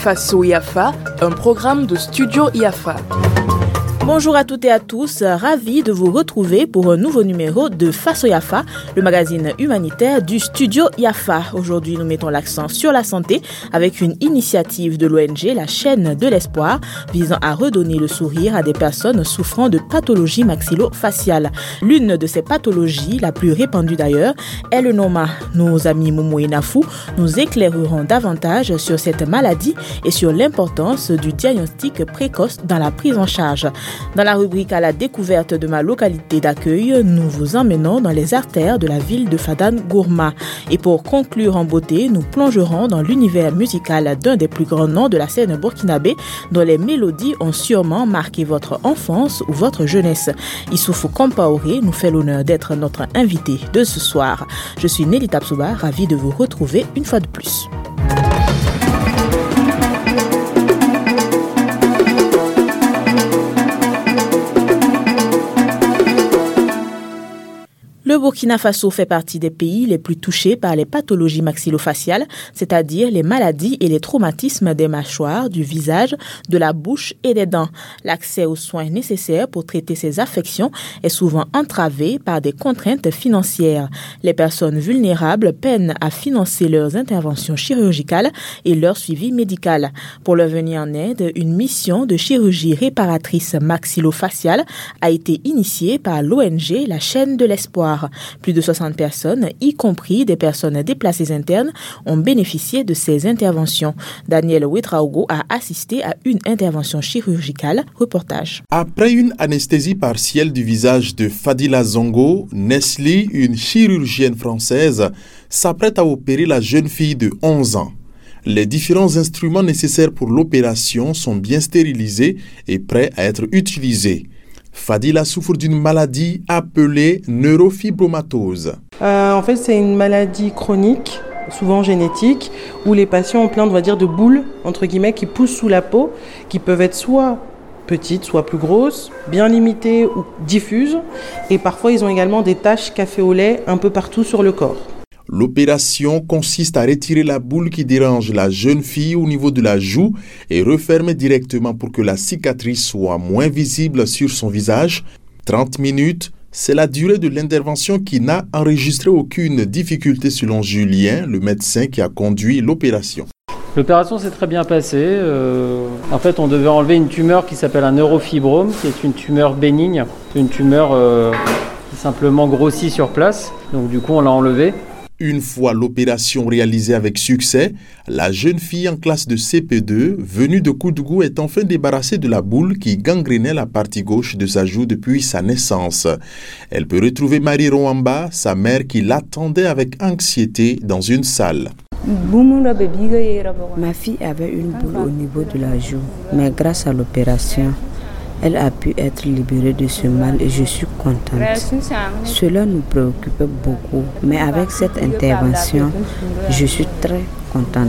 Faso IAFA, un programme de Studio IAFA. Bonjour à toutes et à tous, ravi de vous retrouver pour un nouveau numéro de Faso IAFA, le magazine humanitaire du Studio IAFA. Aujourd'hui, nous mettons l'accent sur la santé avec une initiative de l'ONG, la chaîne de l'espoir, visant à redonner le sourire à des personnes souffrant de pathologies maxillo-faciales. L'une de ces pathologies, la plus répandue d'ailleurs, est le Noma. Nos amis Momo et Nafou nous éclaireront davantage sur cette maladie et sur l'importance du diagnostic précoce dans la prise en charge. Dans la rubrique à la découverte de ma localité d'accueil, nous vous emmenons dans les artères de la ville de Fadane Gourma. Et pour conclure en beauté, nous plongerons dans l'univers musical d'un des plus grands noms de la scène burkinabé, dont les mélodies ont sûrement marqué votre enfance ou votre jeunesse. Issoufou Kompaoré nous fait l'honneur d'être notre invité de ce soir. Je suis Nelly Tapsouba, ravie de vous retrouver une fois de plus. Le Burkina Faso fait partie des pays les plus touchés par les pathologies maxillofaciales, c'est-à-dire les maladies et les traumatismes des mâchoires, du visage, de la bouche et des dents. L'accès aux soins nécessaires pour traiter ces affections est souvent entravé par des contraintes financières. Les personnes vulnérables peinent à financer leurs interventions chirurgicales et leur suivi médical. Pour leur venir en aide, une mission de chirurgie réparatrice maxillofaciale a été initiée par l'ONG, la chaîne de l'espoir. Plus de 60 personnes, y compris des personnes déplacées internes, ont bénéficié de ces interventions. Daniel Ouedraogo a assisté à une intervention chirurgicale. Reportage. Après une anesthésie partielle du visage de Fadila Zongo, Nesli, une chirurgienne française, s'apprête à opérer la jeune fille de 11 ans. Les différents instruments nécessaires pour l'opération sont bien stérilisés et prêts à être utilisés. Fadila souffre d'une maladie appelée neurofibromatose. En fait, c'est une maladie chronique, souvent génétique, où les patients ont plein, de boules, entre guillemets, qui poussent sous la peau, qui peuvent être soit petites, soit plus grosses, bien limitées ou diffuses. Et parfois, ils ont également des taches café au lait un peu partout sur le corps. L'opération consiste à retirer la boule qui dérange la jeune fille au niveau de la joue et refermer directement pour que la cicatrice soit moins visible sur son visage. 30 minutes, c'est la durée de l'intervention qui n'a enregistré aucune difficulté selon Julien, le médecin qui a conduit l'opération. L'opération s'est très bien passée. En fait, on devait enlever une tumeur qui s'appelle un neurofibrome, qui est une tumeur bénigne, une tumeur qui simplement grossit sur place. Donc du coup, on l'a enlevée. Une fois l'opération réalisée avec succès, la jeune fille en classe de CP2, venue de Koudougou, est enfin débarrassée de la boule qui gangrénait la partie gauche de sa joue depuis sa naissance. Elle peut retrouver Marie Roamba, sa mère qui l'attendait avec anxiété dans une salle. Ma fille avait une boule au niveau de la joue, mais grâce à l'opération, elle a pu être libérée de ce mal et je suis contente. Cela nous préoccupait beaucoup, mais avec cette intervention, je suis très contente.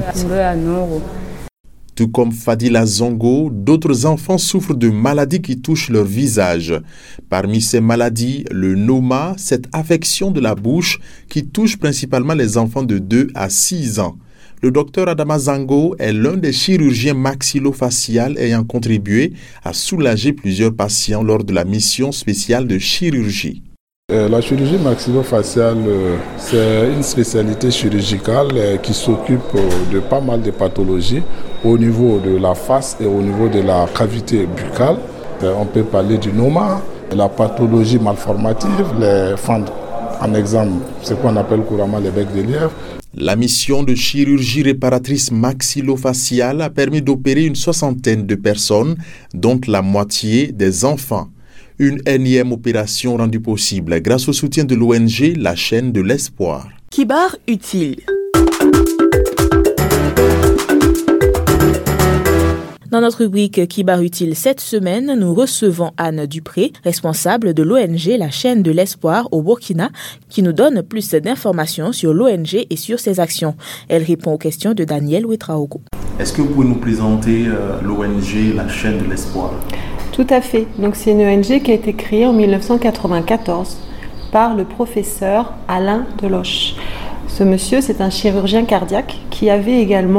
Tout comme Fadila Zongo, d'autres enfants souffrent de maladies qui touchent leur visage. Parmi ces maladies, le Noma, cette affection de la bouche qui touche principalement les enfants de 2 à 6 ans. Le docteur Adama Zango est l'un des chirurgiens maxillofaciales ayant contribué à soulager plusieurs patients lors de la mission spéciale de chirurgie. La chirurgie maxillofaciale, c'est une spécialité chirurgicale qui s'occupe de pas mal de pathologies au niveau de la face et au niveau de la cavité buccale. On peut parler du Noma, la pathologie malformative, les fentes. En exemple, ce qu'on appelle couramment les becs de lièvre. La mission de chirurgie réparatrice maxillofaciale a permis d'opérer une 60aine de personnes, dont la moitié des enfants. Une énième opération rendue possible grâce au soutien de l'ONG, la chaîne de l'espoir. Kibar utile. Dans notre rubrique Kibar Utile cette semaine, nous recevons Anne Dupré, responsable de l'ONG La Chaîne de l'Espoir au Burkina, qui nous donne plus d'informations sur l'ONG et sur ses actions. Elle répond aux questions de Daniel Ouedraogo. Est-ce que vous pouvez nous présenter l'ONG La Chaîne de l'Espoir ? Tout à fait. Donc, c'est une ONG qui a été créée en 1994 par le professeur Alain Deloche. Ce monsieur, c'est un chirurgien cardiaque qui avait également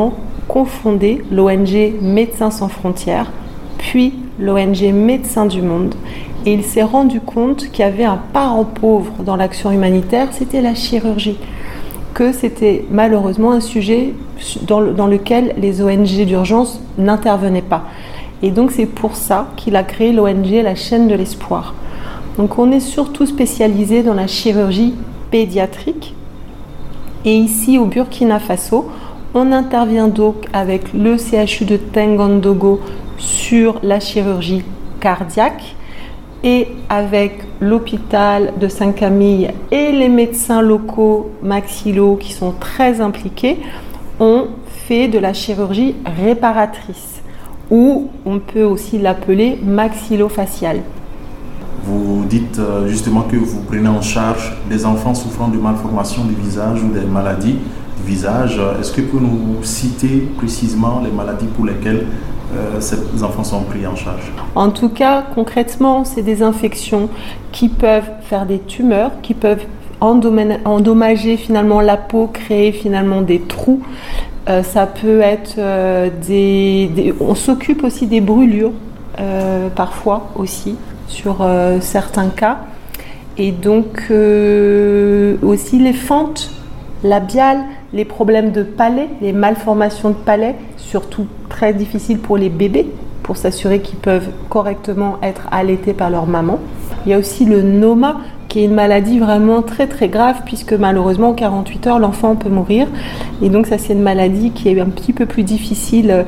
cofondé l'ONG Médecins sans frontières, puis l'ONG Médecins du monde. Et il s'est rendu compte qu'il y avait un parent pauvre dans l'action humanitaire, c'était la chirurgie. Que c'était malheureusement un sujet dans lequel les ONG d'urgence n'intervenaient pas. Et donc c'est pour ça qu'il a créé l'ONG La Chaîne de l'Espoir. Donc on est surtout spécialisé dans la chirurgie pédiatrique. Et ici au Burkina Faso, on intervient donc avec le CHU de Tengandogo sur la chirurgie cardiaque et avec l'hôpital de Saint-Camille et les médecins locaux maxillo qui sont très impliqués, on fait de la chirurgie réparatrice ou on peut aussi l'appeler maxillofaciale. Vous dites justement que vous prenez en charge des enfants souffrant de malformations du visage ou des maladies du visage. Est-ce que vous pouvez nous citer précisément les maladies pour lesquelles ces enfants sont pris en charge? En tout cas, concrètement, c'est des infections qui peuvent faire des tumeurs, qui peuvent endommager finalement la peau, créer finalement des trous. Ça peut être on s'occupe aussi des brûlures, parfois aussi, sur certains cas. Et donc aussi les fentes labiales, les problèmes de palais, les malformations de palais, surtout très difficiles pour les bébés, pour s'assurer qu'ils peuvent correctement être allaités par leur maman. Il y a aussi le noma, qui est une maladie vraiment très très grave, puisque malheureusement en 48 heures, l'enfant peut mourir. Et donc ça, c'est une maladie qui est un petit peu plus difficile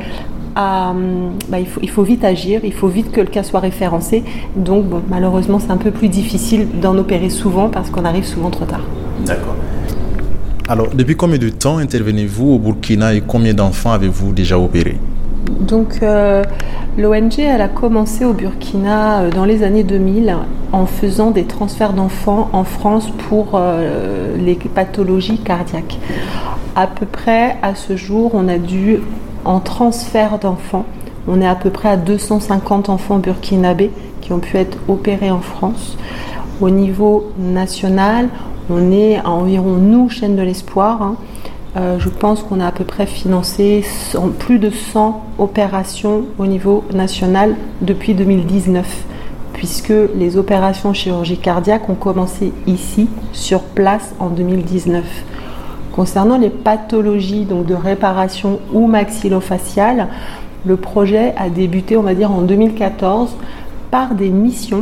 il faut vite agir, il faut vite que le cas soit référencé. Donc malheureusement, c'est un peu plus difficile d'en opérer souvent parce qu'on arrive souvent trop tard. D'accord. Alors, depuis combien de temps intervenez-vous au Burkina et combien d'enfants avez-vous déjà opéré? Donc, l'ONG, elle a commencé au Burkina dans les années 2000 en faisant des transferts d'enfants en France pour les pathologies cardiaques. À peu près, à ce jour, on a dû, en transfert d'enfants, on est à peu près à 250 enfants burkinabés qui ont pu être opérés en France. Au niveau national, on est à environ, nous, Chaîne de l'Espoir, je pense qu'on a à peu près financé plus de 100 opérations au niveau national depuis 2019, puisque les opérations chirurgie cardiaque ont commencé ici, sur place, en 2019. Concernant les pathologies donc de réparation ou maxillofaciale, le projet a débuté, on va dire, en 2014 par des missions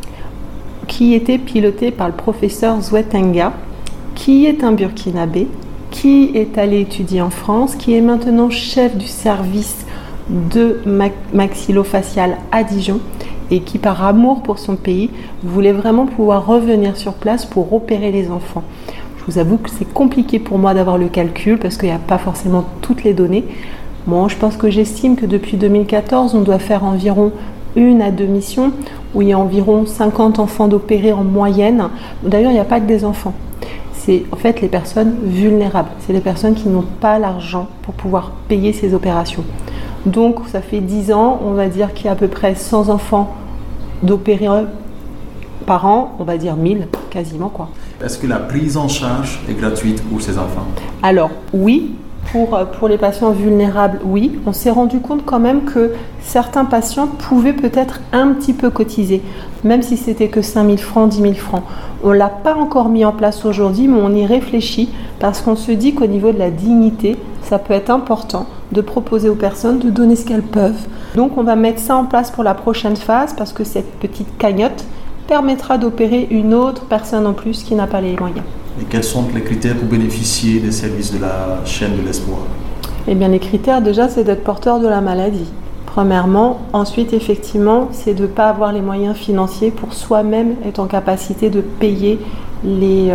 qui étaient pilotées par le professeur Zouetenga, qui est un Burkinabé, qui est allé étudier en France, qui est maintenant chef du service de maxillofacial à Dijon et qui, par amour pour son pays, voulait vraiment pouvoir revenir sur place pour opérer les enfants. Je vous avoue que c'est compliqué pour moi d'avoir le calcul parce qu'il n'y a pas forcément toutes les données. Bon, je pense que j'estime que depuis 2014, on doit faire environ 1 à 2 missions où il y a environ 50 enfants d'opérer en moyenne. D'ailleurs, il n'y a pas que des enfants. C'est en fait les personnes vulnérables. C'est les personnes qui n'ont pas l'argent pour pouvoir payer ces opérations. Donc, ça fait 10 ans, on va dire qu'il y a à peu près 100 enfants d'opérer par an, on va dire 1000, quasiment quoi. Est-ce que la prise en charge est gratuite pour ces enfants? Alors, oui. Pour les patients vulnérables, oui. On s'est rendu compte quand même que certains patients pouvaient peut-être un petit peu cotiser, même si c'était que 5 000 francs, 10 000 francs. On ne l'a pas encore mis en place aujourd'hui, mais on y réfléchit parce qu'on se dit qu'au niveau de la dignité, ça peut être important de proposer aux personnes de donner ce qu'elles peuvent. Donc on va mettre ça en place pour la prochaine phase parce que cette petite cagnotte permettra d'opérer une autre personne en plus qui n'a pas les moyens. Et quels sont les critères pour bénéficier des services de la Chaîne de l'Espoir? Eh bien, les critères, déjà, c'est d'être porteur de la maladie. Premièrement. Ensuite, effectivement, c'est de ne pas avoir les moyens financiers pour soi-même être en capacité de payer les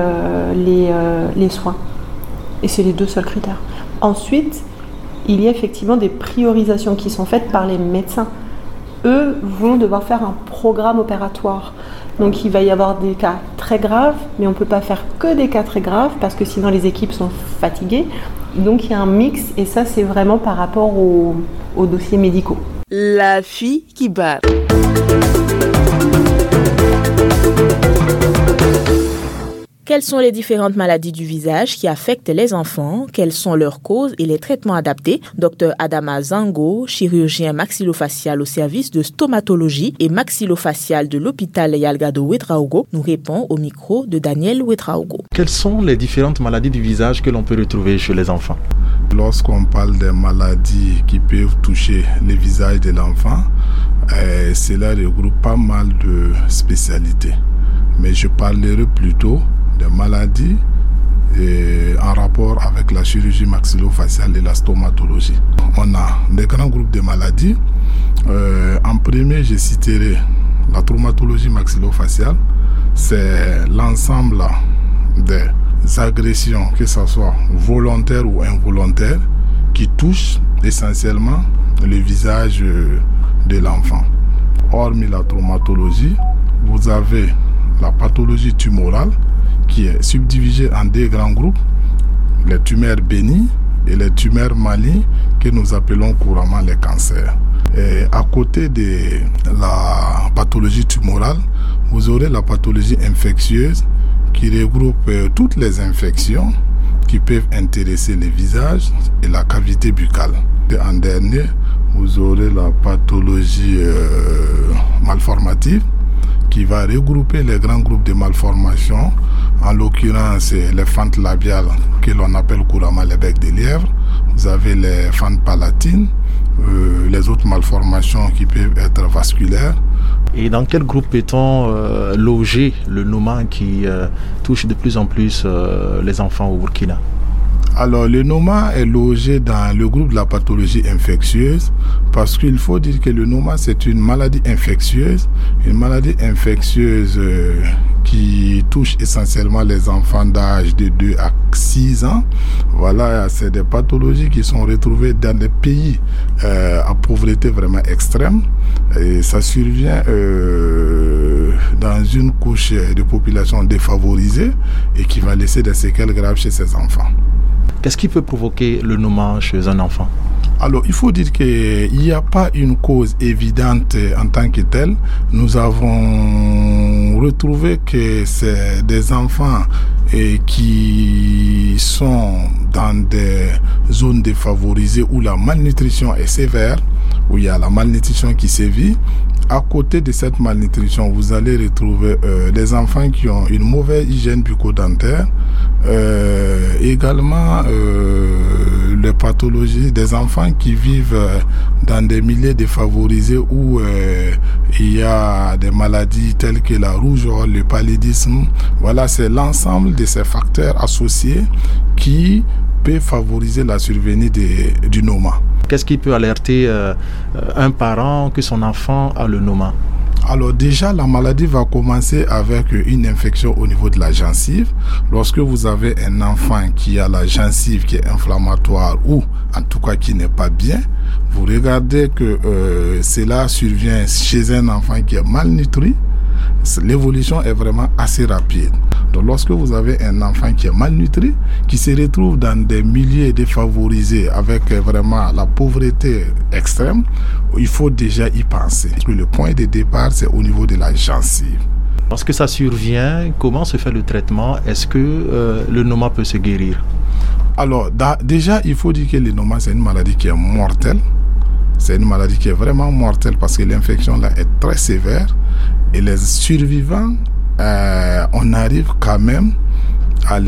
soins. Et c'est les 2 seuls critères. Ensuite, il y a effectivement des priorisations qui sont faites par les médecins. Eux vont devoir faire un programme opératoire. Donc il va y avoir des cas très graves, mais on ne peut pas faire que des cas très graves parce que sinon les équipes sont fatiguées. Donc il y a un mix et ça c'est vraiment par rapport aux dossiers médicaux. La fille qui bat. Quelles sont les différentes maladies du visage qui affectent les enfants? Quelles sont leurs causes et les traitements adaptés? Dr Adama Zango, chirurgien maxillofacial au service de stomatologie et maxillofacial de l'hôpital Yalgado Ouedraogo, nous répond au micro de Daniel Ouedraogo. Quelles sont les différentes maladies du visage que l'on peut retrouver chez les enfants? Lorsqu'on parle des maladies qui peuvent toucher le visage de l'enfant, cela regroupe pas mal de spécialités. Mais je parlerai plutôt des maladies en rapport avec la chirurgie maxillofaciale et la stomatologie. On a des grands groupes de maladies. En premier, je citerai la traumatologie maxillofaciale. C'est l'ensemble des agressions, que ce soit volontaires ou involontaires, qui touchent essentiellement le visage de l'enfant. Hormis la traumatologie, vous avez la pathologie tumorale qui est subdivisée en deux grands groupes, les tumeurs bénignes et les tumeurs malignes que nous appelons couramment les cancers. Et à côté de la pathologie tumorale, vous aurez la pathologie infectieuse qui regroupe toutes les infections qui peuvent intéresser le visage et la cavité buccale. Et en dernier, vous aurez la pathologie malformative qui va regrouper les grands groupes de malformations, en l'occurrence les fentes labiales que l'on appelle couramment les becs de lièvre. Vous avez les fentes palatines, les autres malformations qui peuvent être vasculaires. Et dans quel groupe peut-on loger le noma qui touche de plus en plus les enfants au Burkina? Alors, le noma est logé dans le groupe de la pathologie infectieuse parce qu'il faut dire que le noma, c'est une maladie infectieuse qui touche essentiellement les enfants d'âge de 2 à 6 ans. Voilà, c'est des pathologies qui sont retrouvées dans des pays à pauvreté vraiment extrême. Et ça survient dans une couche de population défavorisée et qui va laisser des séquelles graves chez ces enfants. Qu'est-ce qui peut provoquer le noma chez un enfant? Alors, il faut dire qu'il n'y a pas une cause évidente en tant que telle. Nous avons retrouvé que c'est des enfants qui sont dans des zones défavorisées où la malnutrition est sévère, où il y a la malnutrition qui sévit. À côté de cette malnutrition, vous allez retrouver des enfants qui ont une mauvaise hygiène bucco-dentaire, également les pathologies des enfants qui vivent dans des milieux défavorisés où il y a des maladies telles que la rougeole, le paludisme. Voilà, c'est l'ensemble de ces facteurs associés qui peut favoriser la survenue du noma. Qu'est-ce qui peut alerter un parent que son enfant a le noma? Alors déjà, la maladie va commencer avec une infection au niveau de la gencive. Lorsque vous avez un enfant qui a la gencive qui est inflammatoire ou en tout cas qui n'est pas bien, vous regardez que cela survient chez un enfant qui est malnutri. L'évolution est vraiment assez rapide. Donc lorsque vous avez un enfant qui est malnutri, qui se retrouve dans des milieux défavorisés avec vraiment la pauvreté extrême, il faut déjà y penser. Le point de départ, c'est au niveau de la gencive. Lorsque ça survient, comment se fait le traitement? Est-ce que le noma peut se guérir? Alors déjà, il faut dire que le noma, c'est une maladie qui est mortelle. C'est une maladie qui est vraiment mortelle parce que l'infection là est très sévère. Et les survivants, on arrive quand même à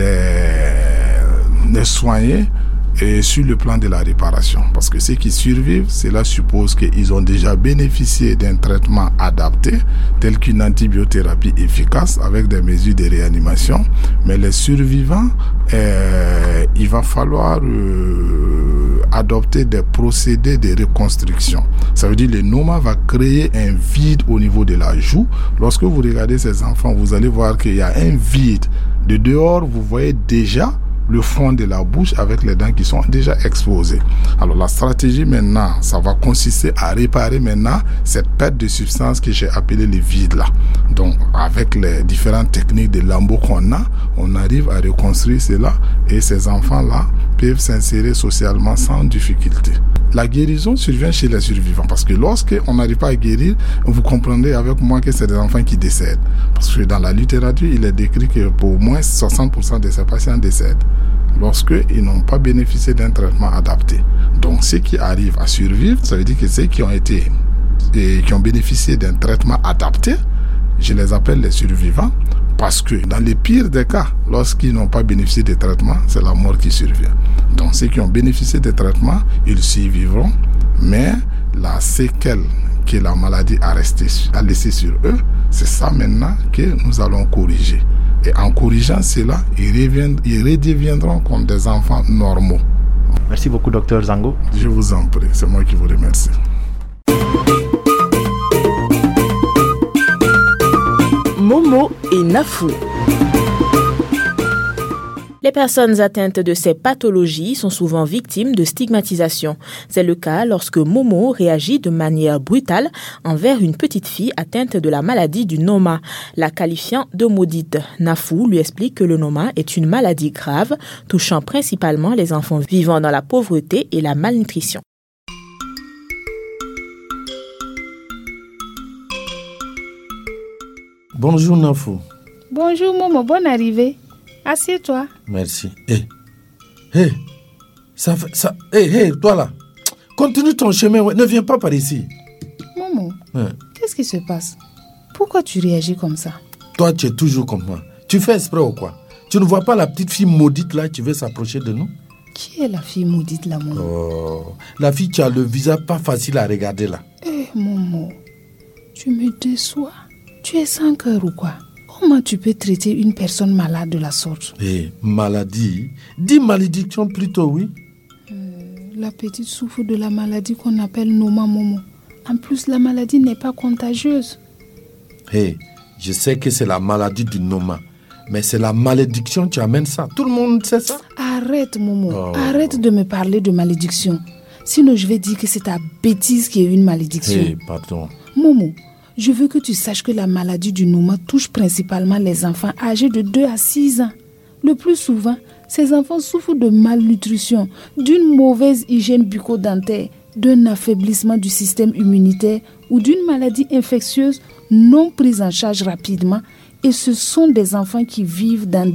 les soigner et sur le plan de la réparation. Parce que ceux qui survivent, cela suppose qu'ils ont déjà bénéficié d'un traitement adapté, tel qu'une antibiothérapie efficace avec des mesures de réanimation. Mais les survivants, il va falloir adopter des procédés de reconstruction. Ça veut dire que le noma va créer un vide au niveau de la joue. Lorsque vous regardez ces enfants, vous allez voir qu'il y a un vide. De dehors, vous voyez déjà le fond de la bouche avec les dents qui sont déjà exposées. Alors la stratégie maintenant, ça va consister à réparer maintenant cette perte de substance que j'ai appelée le vide là. Donc avec les différentes techniques de lambeaux qu'on a, on arrive à reconstruire cela et ces enfants là peuvent s'insérer socialement sans difficulté. La guérison survient chez les survivants. Parce que lorsqu'on n'arrive pas à guérir, vous comprendrez avec moi que c'est des enfants qui décèdent. Parce que dans la littérature, il est décrit que pour au moins 60% de ces patients décèdent lorsqu'ils n'ont pas bénéficié d'un traitement adapté. Donc ceux qui arrivent à survivre, ça veut dire que ceux qui ont bénéficié d'un traitement adapté, je les appelle les survivants, parce que dans les pires des cas, lorsqu'ils n'ont pas bénéficié de traitement, c'est la mort qui survient. Donc ceux qui ont bénéficié de traitement, ils survivront, mais la séquelle que la maladie a laissé sur eux, c'est ça maintenant que nous allons corriger. Et en corrigeant cela, ils redeviendront comme des enfants normaux. Merci beaucoup, Dr Zango. Je vous en prie, c'est moi qui vous remercie. Momo et Nafou. Les personnes atteintes de ces pathologies sont souvent victimes de stigmatisation. C'est le cas lorsque Momo réagit de manière brutale envers une petite fille atteinte de la maladie du Noma, la qualifiant de maudite. Nafou lui explique que le Noma est une maladie grave touchant principalement les enfants vivant dans la pauvreté et la malnutrition. Bonjour Nafou. Bonjour Momo, bonne arrivée. Assieds-toi. Merci. Toi là, continue ton chemin, ne viens pas par ici. Momo, qu'est-ce qui se passe? Pourquoi tu réagis comme ça? Toi, tu es toujours comme moi. Tu fais exprès ou quoi? Tu ne vois pas la petite fille maudite là qui veut s'approcher de nous? Qui est la fille maudite là, Momo? Oh, la fille qui a le visage pas facile à regarder là. Momo, tu me déçois. Tu es sans cœur ou quoi? Comment tu peux traiter une personne malade de la sorte? Maladie? Dis malédiction plutôt, oui. La petite souffre de la maladie qu'on appelle Noma, Momo. En plus, la maladie n'est pas contagieuse. Je sais que c'est la maladie du Noma, mais c'est la malédiction qui amène ça. Tout le monde sait ça. Arrête, Momo. Arrête de me parler de malédiction. Sinon, je vais dire que c'est ta bêtise qui est une malédiction. Pardon. Momo, je veux que tu saches que la maladie du Noma touche principalement les enfants âgés de 2 à 6 ans. Le plus souvent, ces enfants souffrent de malnutrition, d'une mauvaise hygiène bucco-dentaire, d'un affaiblissement du système immunitaire ou d'une maladie infectieuse non prise en charge rapidement. Et ce sont des enfants qui vivent dans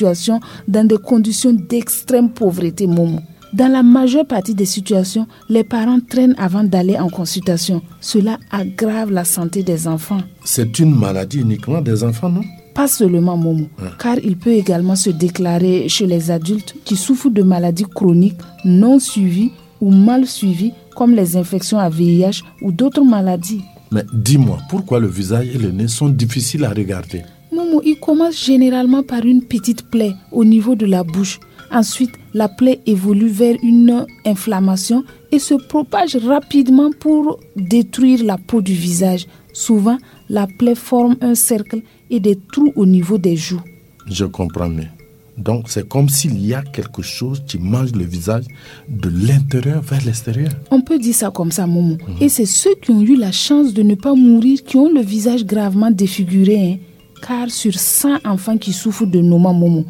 des conditions d'extrême pauvreté, Momo. Dans la majeure partie des situations, les parents traînent avant d'aller en consultation. Cela aggrave la santé des enfants. C'est une maladie uniquement des enfants, non? Pas seulement, Momo, car il peut également se déclarer chez les adultes qui souffrent de maladies chroniques non suivies ou mal suivies, comme les infections à VIH ou d'autres maladies. Mais dis-moi, pourquoi le visage et le nez sont difficiles à regarder? Momo, il commence généralement par une petite plaie au niveau de la bouche. Ensuite, la plaie évolue vers une inflammation et se propage rapidement pour détruire la peau du visage. Souvent, la plaie forme un cercle et des trous au niveau des joues. Je comprends mieux. Donc, c'est comme s'il y a quelque chose qui mange le visage de l'intérieur vers l'extérieur. On peut dire ça comme ça, Momo. Et c'est ceux qui ont eu la chance de ne pas mourir qui ont le visage gravement défiguré, Car sur 100 enfants qui souffrent de Noma, Momo,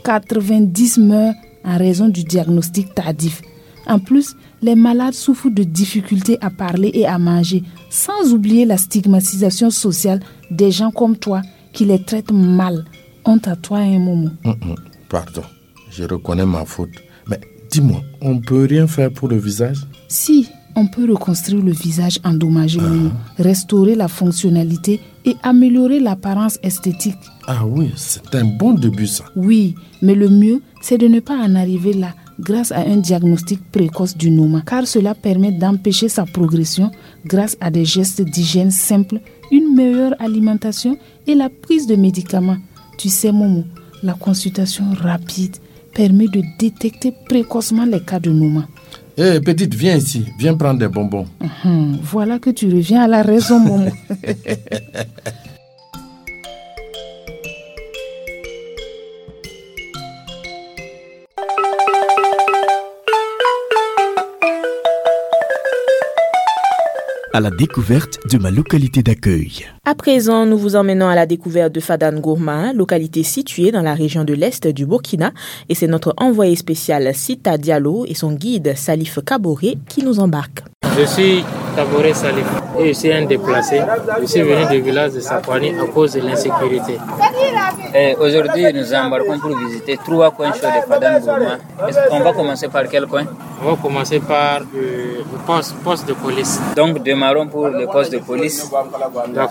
90 meurent en raison du diagnostic tardif. En plus, les malades souffrent de difficultés à parler et à manger, sans oublier la stigmatisation sociale des gens comme toi qui les traitent mal. Honte à toi, Momo. Pardon, je reconnais ma faute. Mais dis-moi, on peut rien faire pour le visage? Si, on peut reconstruire le visage endommagé, Momo, restaurer la fonctionnalité et améliorer l'apparence esthétique. Ah oui, c'est un bon début ça. Oui, mais le mieux, c'est de ne pas en arriver là grâce à un diagnostic précoce du Noma, car cela permet d'empêcher sa progression grâce à des gestes d'hygiène simples, une meilleure alimentation et la prise de médicaments. Tu sais, Momo, la consultation rapide permet de détecter précocement les cas de Noma. Hé, petite, viens ici, viens prendre des bonbons. Voilà que tu reviens à la raison, Momo. à la découverte de ma localité d'accueil. À présent, nous vous emmenons à la découverte de Fada Ngourma, localité située dans la région de l'Est du Burkina. Et c'est notre envoyé spécial Sita Diallo et son guide Salif Kaboré qui nous embarquent. Je suis Kaboré Salif et je suis un déplacé. Je suis venu du village de Sakwani à cause de l'insécurité. Aujourd'hui, nous embarquons pour visiter 3 coins chauds de Fada Ngourma. On va commencer par quel coin? On va commencer par le poste de police. Donc, démarrons pour le poste de police. D'accord.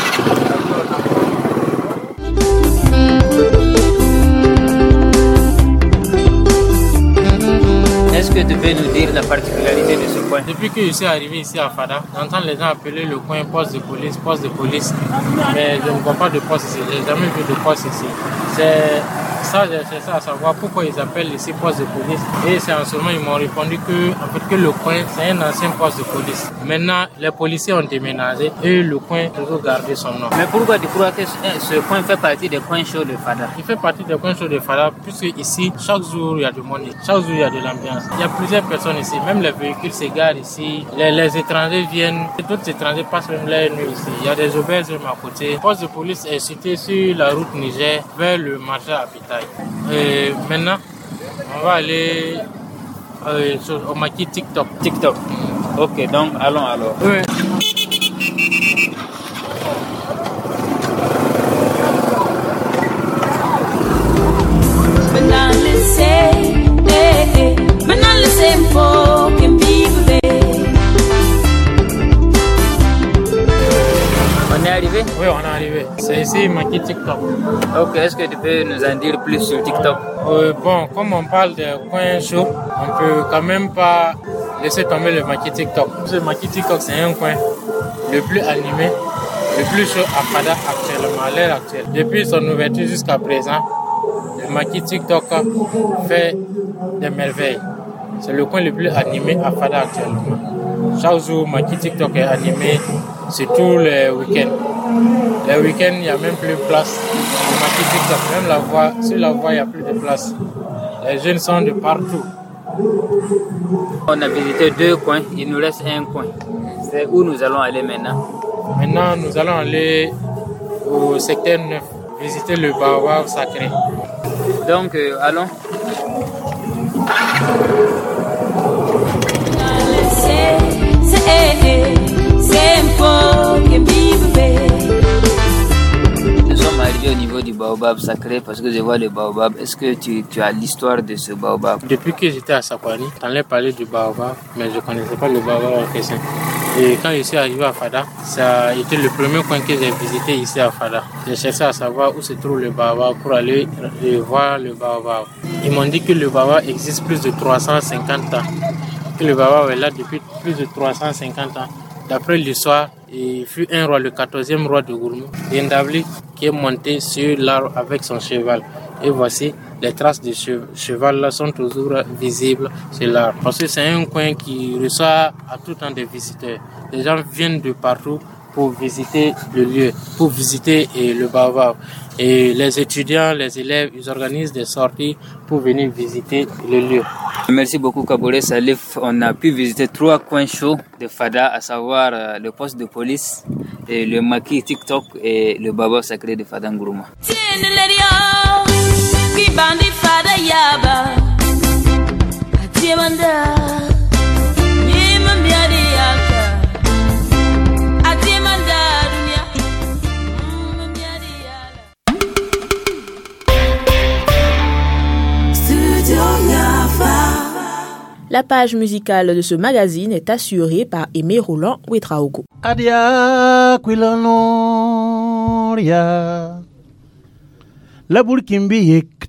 Est-ce que tu peux nous dire la particularité de ce coin? Depuis que je suis arrivé ici à Fada, j'entends les gens appeler le coin poste de police, mais je ne vois pas de poste ici, je n'ai jamais vu de poste ici. C'est ça, j'ai cherché à savoir pourquoi ils appellent ici poste de police. Et c'est en ce moment ils m'ont répondu que le coin c'est un ancien poste de police. Maintenant les policiers ont déménagé et le coin a toujours gardé son nom. Mais pourquoi tu crois que ce coin fait partie des coins chauds de Fada? Il fait partie des coins chauds de Fada puisque ici chaque jour il y a du monde, chaque jour il y a de l'ambiance. Il y a plusieurs personnes ici, même les véhicules s'égarent ici, les étrangers viennent, d'autres étrangers passent même la nuit ici. Il y a des auberges même à côté. Le poste de police est situé sur la route Niger vers le marché à Pitaï. Et maintenant, on va aller au maquis TikTok. Ok, donc allons alors. Oui. On est arrivé? Oui, on est arrivé. C'est ici maquis TikTok. Ok, est-ce que tu peux nous en dire plus sur TikTok? Bon, comme on parle de coins chauds, on peut quand même pas laisser tomber le maquis TikTok. Ce maquis TikTok, c'est un coin le plus animé, le plus chaud à Fada actuellement, à l'heure actuelle. Depuis son ouverture jusqu'à présent, le maquis TikTok fait des merveilles. C'est le coin le plus animé à Fada actuellement. Chaque jour, maquis TikTok est animé, surtout les week-ends. Les week-ends, il n'y a même plus de place. Le maquis TikTok, même la voie, sur la voie, il n'y a plus de place. Les jeunes sont de partout. On a visité 2 coins, il nous reste un coin. C'est où nous allons aller maintenant? Maintenant, nous allons aller au secteur 9, visiter le baobab sacré. Donc, allons. Nous sommes arrivés au niveau du baobab sacré parce que je vois le baobab. Est-ce que tu as l'histoire de ce baobab? Depuis que j'étais à Sakwani, t'en ai parlé du baobab, mais je ne connaissais pas le baobab en question. Et quand je suis arrivé à Fada, ça a été le premier coin que j'ai visité ici à Fada. J'ai cherché à savoir où se trouve le baobab pour aller voir le baobab. Ils m'ont dit que le baobab existe plus de 350 ans. Que le baobab est là depuis plus de 350 ans. D'après l'histoire, il fut un roi, le 14e roi de Gourmou, Yendabli, qui est monté sur l'arbre avec son cheval. Et voici, les traces de cheval là sont toujours visibles sur l'arbre. Parce que c'est un coin qui reçoit à tout temps des visiteurs. Les gens viennent de partout pour visiter le lieu, pour visiter le baobab. Et les étudiants, les élèves, ils organisent des sorties pour venir visiter le lieu. Merci beaucoup Kaboré Salif. On a pu visiter 3 coins chauds de Fada, à savoir le poste de police, et le maquis TikTok et le baobab sacré de Fada Ngourma. La page musicale de ce magazine est assurée par Aimé Roland Ouetraogo. Adia Quilanoria La Burkimbi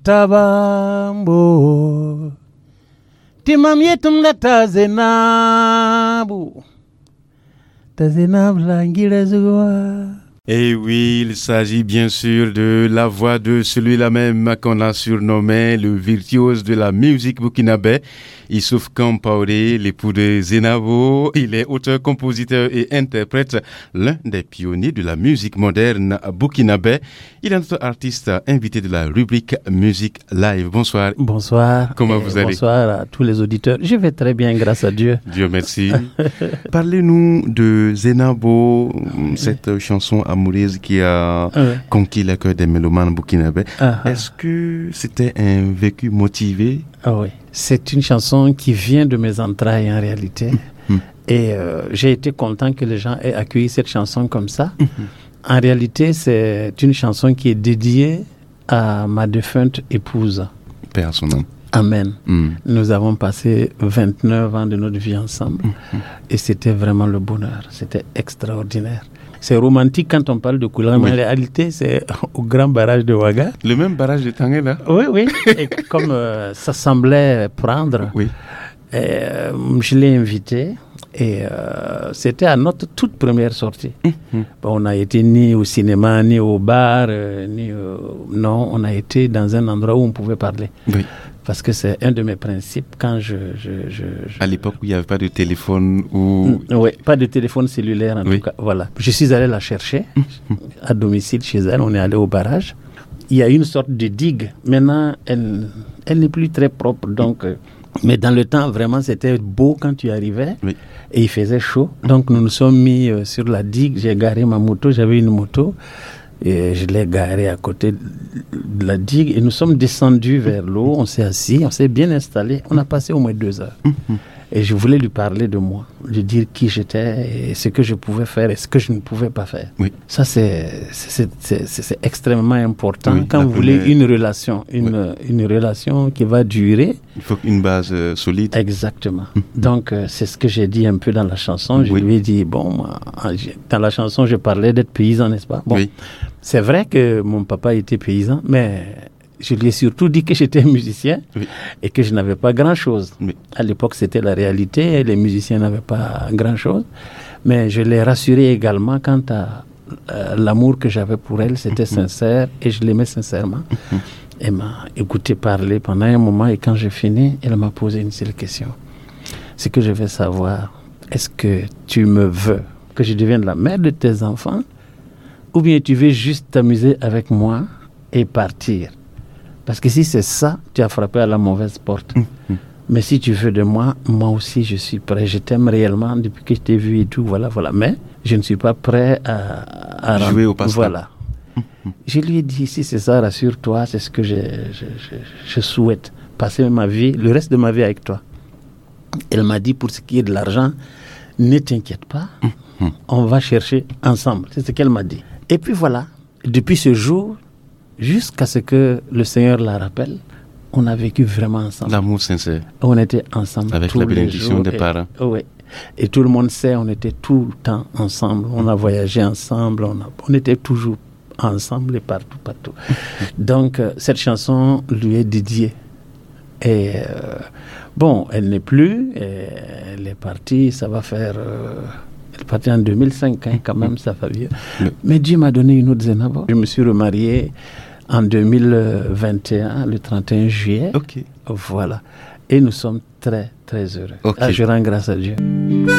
Yektabambo Timam Yetum la Tazenabu Tazenab Langira Zugwa Et oui, il s'agit bien sûr de la voix de celui-là même qu'on a surnommé le virtuose de la musique burkinabé, Issouf Kampaoré, l'époux de Zenabo. Il est auteur, compositeur et interprète, l'un des pionniers de la musique moderne burkinabé. Il est notre artiste invité de la rubrique Musique Live. Bonsoir. Bonsoir. Comment vous allez? Bonsoir à tous les auditeurs. Je vais très bien, grâce à Dieu. Dieu merci. Parlez-nous de Zenabo, cette chanson amoureuse qui a conquis le cœur des mélomanes burkinabés. Est-ce que c'était un vécu motivé? Oui, c'est une chanson qui vient de mes entrailles en réalité. Et j'ai été content que les gens aient accueilli cette chanson comme ça. En réalité, c'est une chanson qui est dédiée à ma défunte épouse. Paix à son âme. Amen. Nous avons passé 29 ans de notre vie ensemble. Et c'était vraiment le bonheur. C'était extraordinaire. C'est romantique quand on parle de couleur, mais en réalité, c'est au grand barrage de Ouaga. Le même barrage de Tanguay, là? Oui, oui. Et comme ça semblait prendre, je l'ai invité. Et c'était à notre toute première sortie. On n'a été ni au cinéma, ni au bar, non, on a été dans un endroit où on pouvait parler. Oui. Parce que c'est un de mes principes quand À l'époque où il n'y avait pas de téléphone ou... Oui, pas de téléphone cellulaire en tout cas. Voilà. Je suis allé la chercher à domicile chez elle. On est allé au barrage. Il y a une sorte de digue. Maintenant, elle n'est plus très propre. Donc, mais dans le temps, vraiment, c'était beau quand tu arrivais. Oui. Et il faisait chaud. Donc, nous nous sommes mis sur la digue. J'ai garé ma moto. J'avais une moto. Et je l'ai garé à côté de la digue et nous sommes descendus vers l'eau, on s'est assis, on s'est bien installé, on a passé au moins 2 heures. Et je voulais lui parler de moi, lui dire qui j'étais et ce que je pouvais faire et ce que je ne pouvais pas faire. Oui. Ça, c'est extrêmement important quand vous voulez une relation, une relation qui va durer. Il faut une base solide. Exactement. Donc, c'est ce que j'ai dit un peu dans la chanson. Je lui ai dit, bon, dans la chanson, je parlais d'être paysan, n'est-ce pas? Bon, c'est vrai que mon papa était paysan, mais... Je lui ai surtout dit que j'étais musicien et que je n'avais pas grand-chose. À l'époque, c'était la réalité. Les musiciens n'avaient pas grand-chose. Mais je l'ai rassuré également quant à l'amour que j'avais pour elle. C'était sincère et je l'aimais sincèrement. Elle m'a écouté parler pendant un moment et quand j'ai fini, elle m'a posé une seule question. C'est que je veux savoir, est-ce que tu me veux que je devienne la mère de tes enfants ou bien tu veux juste t'amuser avec moi et partir? Parce que si c'est ça, tu as frappé à la mauvaise porte. Mais si tu veux de moi, moi aussi je suis prêt. Je t'aime réellement depuis que je t'ai vu et tout, voilà. Mais je ne suis pas prêt à jouer au passe-temps. Voilà. Je lui ai dit, si c'est ça, rassure-toi, c'est ce que je souhaite. Passer ma vie, le reste de ma vie avec toi. Elle m'a dit, pour ce qui est de l'argent, ne t'inquiète pas, on va chercher ensemble. C'est ce qu'elle m'a dit. Et puis voilà, depuis ce jour, jusqu'à ce que le Seigneur la rappelle, on a vécu vraiment ensemble. L'amour sincère. On était ensemble avec la bénédiction des parents. Oui. Et tout le monde sait, on était tout le temps ensemble. On a voyagé ensemble, on était toujours ensemble et partout. Donc, cette chanson lui est dédiée. Et bon, elle n'est plus, elle est partie, ça va faire... Elle est partie en 2005, hein, quand même, ça fait vieux. Mais Dieu m'a donné une autre Zenabo. Je me suis remarié en 2021, le 31 juillet. Voilà. Et nous sommes très, très heureux. Je rends grâce à Dieu.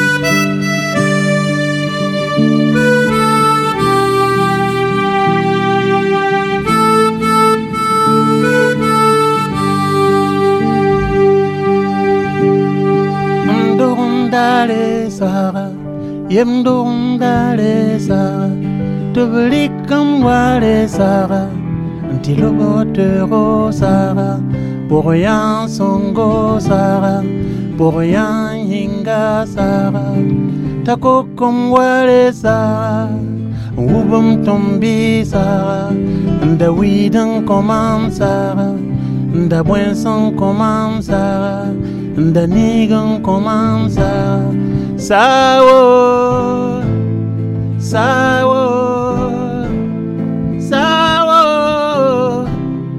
Yem dale Sara, Tubulikam wale Sara, Antilobotero Sara, Poroyan Songo Sara, Poroyan Hinga Sara, Takokum wale Sara, Wubum Tombi Sara, Nda Widan Command Sara, Nda Buenson Command Sara, Nda Nigan Command Sara. Sawo, sawo, sawo,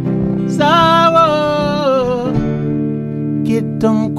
sawo, kitam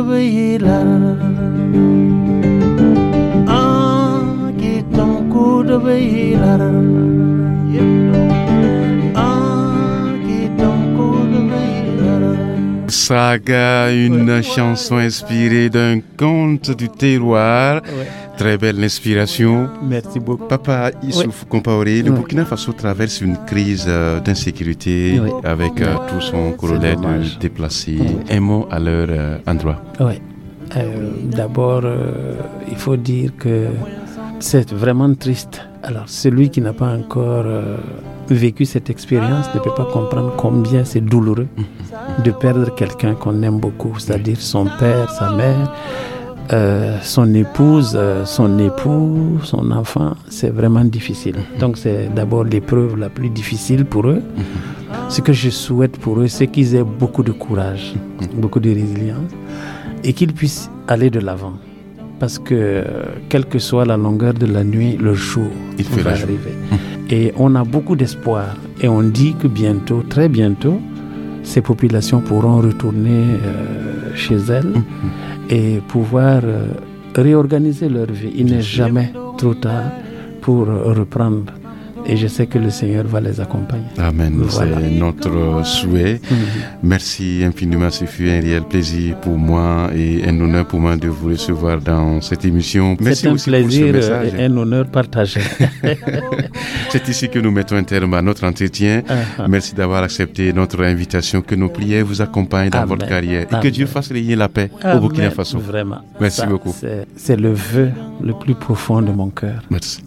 kudabila, kitam kudabila. Saga, une chanson inspirée d'un conte du terroir. Ouais. Très belle inspiration. Merci beaucoup. Papa Issouf Compaoré, le Burkina Faso traverse une crise d'insécurité avec tout son corolais de déplacés. Un mot à leur endroit. Oui. D'abord, il faut dire que c'est vraiment triste. Alors, celui qui n'a pas encore vécu cette expérience ne peut pas comprendre combien c'est douloureux de perdre quelqu'un qu'on aime beaucoup, c'est-à-dire son père, sa mère, son épouse, son époux, son enfant. C'est vraiment difficile. Donc, c'est d'abord l'épreuve la plus difficile pour eux. Ce que je souhaite pour eux, c'est qu'ils aient beaucoup de courage, beaucoup de résilience et qu'ils puissent aller de l'avant. Parce que, quelle que soit la longueur de la nuit, le jour va arriver. Et on a beaucoup d'espoir. Et on dit que bientôt, très bientôt, ces populations pourront retourner chez elles et pouvoir réorganiser leur vie. Il n'est jamais trop tard pour reprendre. Et je sais que le Seigneur va les accompagner. Amen, voilà. C'est notre souhait. Merci infiniment, ce fut un réel plaisir pour moi et un honneur pour moi de vous recevoir dans cette émission. Merci c'est un aussi plaisir pour ce message. Et un honneur partagé. C'est ici que nous mettons un terme à notre entretien. Merci d'avoir accepté notre invitation. Que nos prières vous accompagnent dans votre carrière. Et que Dieu fasse régner la paix au Burkina Faso. Vraiment. Merci beaucoup. C'est le vœu le plus profond de mon cœur. Merci.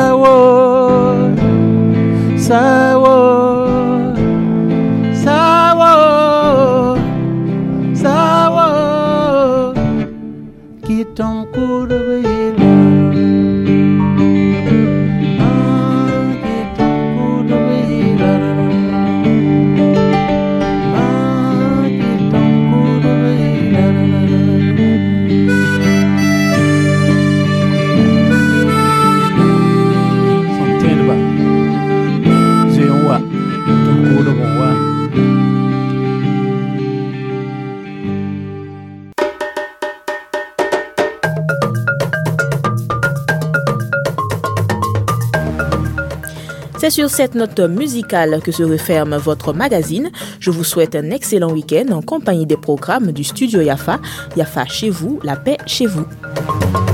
Sawo, sawo, sawo, qui ton coup de C'est sur cette note musicale que se referme votre magazine. Je vous souhaite un excellent week-end en compagnie des programmes du Studio Yafa. Yafa chez vous, la paix chez vous.